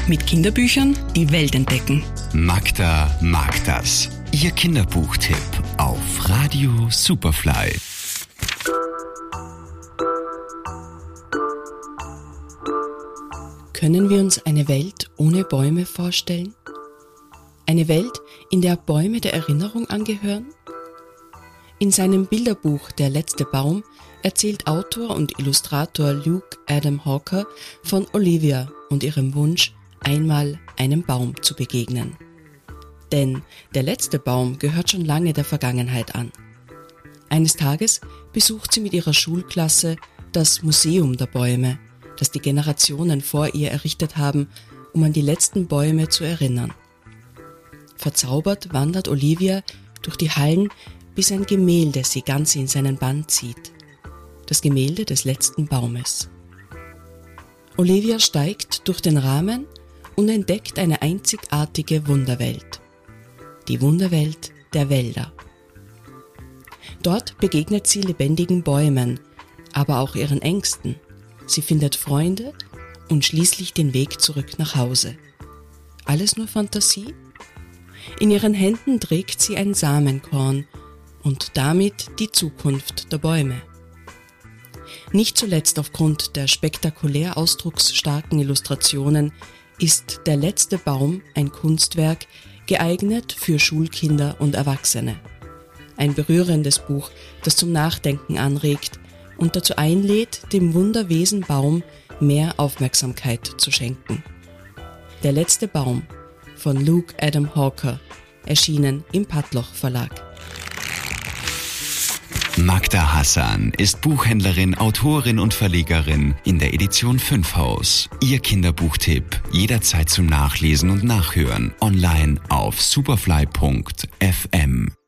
Mit Kinderbüchern die Welt entdecken. Magda mag das. Ihr Kinderbuchtipp auf Radio Superfly. Können wir uns eine Welt ohne Bäume vorstellen? Eine Welt, in der Bäume der Erinnerung angehören? In seinem Bilderbuch Der letzte Baum erzählt Autor und Illustrator Luke Adam Hawker von Olivia und ihrem Wunsch, einmal einem Baum zu begegnen. Denn der letzte Baum gehört schon lange der Vergangenheit an. Eines Tages besucht sie mit ihrer Schulklasse das Museum der Bäume, das die Generationen vor ihr errichtet haben, um an die letzten Bäume zu erinnern. Verzaubert wandert Olivia durch die Hallen, bis ein Gemälde sie ganz in seinen Bann zieht. Das Gemälde des letzten Baumes. Olivia steigt durch den Rahmen und entdeckt eine einzigartige Wunderwelt. Die Wunderwelt der Wälder. Dort begegnet sie lebendigen Bäumen, aber auch ihren Ängsten. Sie findet Freunde und schließlich den Weg zurück nach Hause. Alles nur Fantasie? In ihren Händen trägt sie ein Samenkorn und damit die Zukunft der Bäume. Nicht zuletzt aufgrund der spektakulär ausdrucksstarken Illustrationen ist Der letzte Baum ein Kunstwerk, geeignet für Schulkinder und Erwachsene. Ein berührendes Buch, das zum Nachdenken anregt und dazu einlädt, dem Wunderwesen Baum mehr Aufmerksamkeit zu schenken. Der letzte Baum von Luke Adam Hawker, erschienen im Pattloch Verlag. Magda Hassan ist Buchhändlerin, Autorin und Verlegerin in der Edition 5 Haus. Ihr Kinderbuchtipp jederzeit zum Nachlesen und Nachhören online auf superfly.fm.